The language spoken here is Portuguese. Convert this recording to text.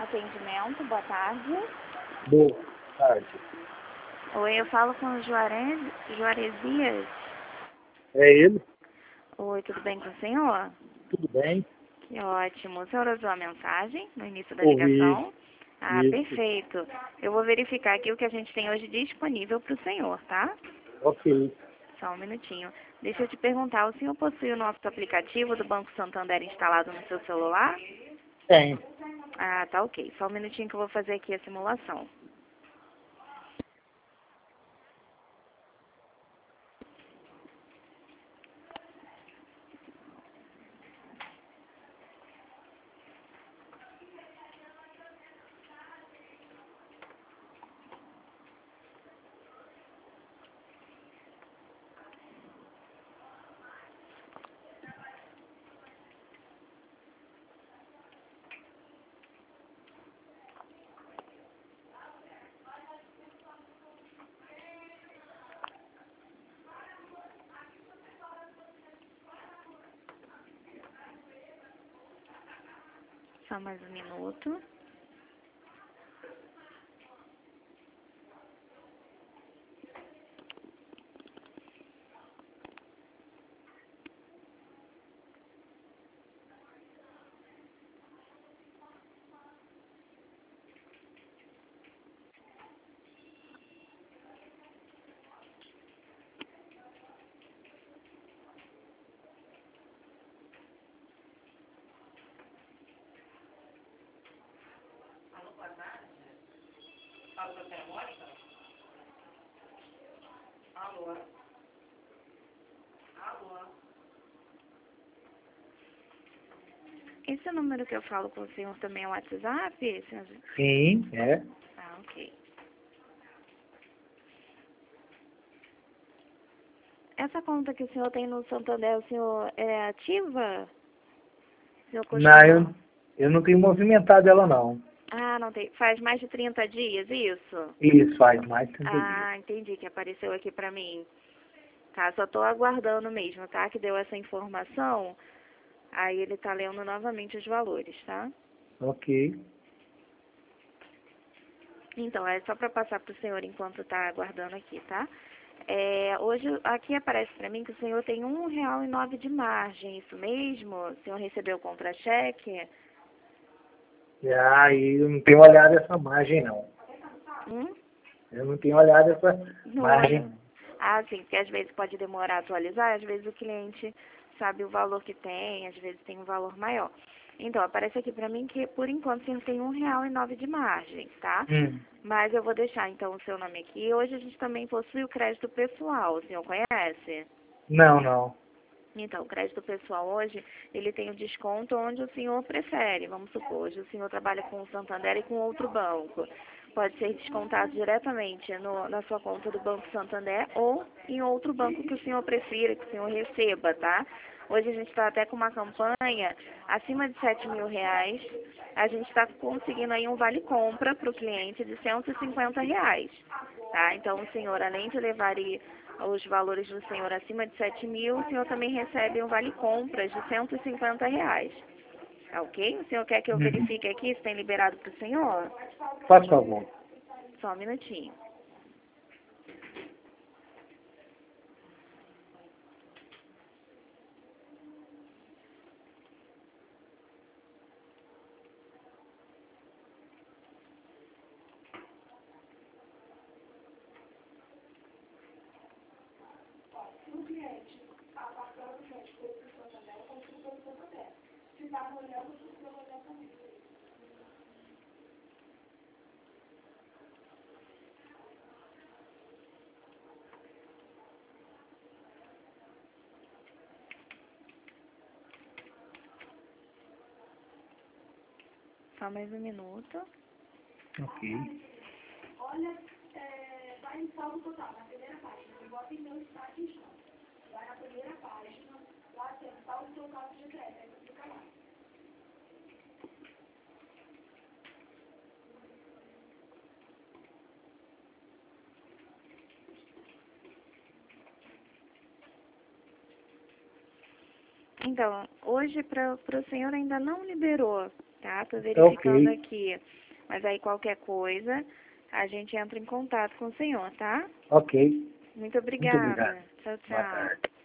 atendimento, boa tarde. Boa tarde. Oi, eu falo com o Juarez. É ele? Oi, tudo bem com o senhor? Tudo bem? Que ótimo. O senhor usou a mensagem no início da Ouvi. ligação? Ah, Isso. perfeito. Eu vou verificar aqui o que a gente tem hoje disponível para o senhor, tá? Ok. Só um minutinho. Deixa eu te perguntar, o senhor possui o nosso aplicativo do Banco Santander instalado no seu celular? Tem. Ah, tá ok. Só um minutinho que eu vou fazer aqui a simulação. Só mais um minuto. Esse número que eu falo com o senhor também é o WhatsApp, senhor? Sim, é. Ah, ok. Essa conta que o senhor tem no Santander, o senhor é ativa? O senhor Não, costuma... eu não tenho movimentado ela, não. Ah, não tem. Faz mais de 30 dias, isso? Isso, faz mais de 30 dias. Ah, entendi, que apareceu aqui pra mim. Tá, só tô aguardando mesmo, tá? Que deu essa informação. Aí ele tá lendo novamente os valores, tá? Ok. Então, é só para passar para o senhor enquanto está aguardando aqui, tá? Hoje, aqui aparece para mim que o senhor tem R$ 1,09 de margem, isso mesmo? O senhor recebeu o contra-cheque? E aí eu não tenho olhado essa margem, não. Hum? Eu não tenho olhado essa Não margem, olha. não. Ah, sim, porque às vezes pode demorar a atualizar, às vezes o cliente sabe o valor que tem, às vezes tem um valor maior. Então, aparece aqui para mim que, por enquanto, o senhor tem R$ 1,09 de margem, tá? Hum. Mas eu vou deixar, então, o seu nome aqui. Hoje a gente também possui o crédito pessoal, o senhor conhece? Não, não. Então, o crédito pessoal hoje, ele tem o desconto onde o senhor prefere. Vamos supor, hoje o senhor trabalha com o Santander e com outro banco. Pode ser descontado diretamente na sua conta do Banco Santander ou em outro banco que o senhor prefira, que o senhor receba, tá? Hoje a gente está até com uma campanha acima de R$ 7.000. A gente está conseguindo aí um vale-compra para o cliente de R$ 150, tá? Então, o senhor, além de levar aí os valores do senhor acima de 7.000, o senhor também recebe um vale-compras de R$ 150. Tá ok? O senhor quer que eu Uhum. verifique aqui se tem liberado para o senhor? Faz favor. Só um minutinho. Só mais um minuto. Ok. Então, hoje para o senhor ainda não liberou, tá? Tô verificando Ok. aqui. Mas aí qualquer coisa, a gente entra em contato com o senhor, tá? Ok. Muito Muito obrigado. obrigada. Tchau, Boa tchau. tarde.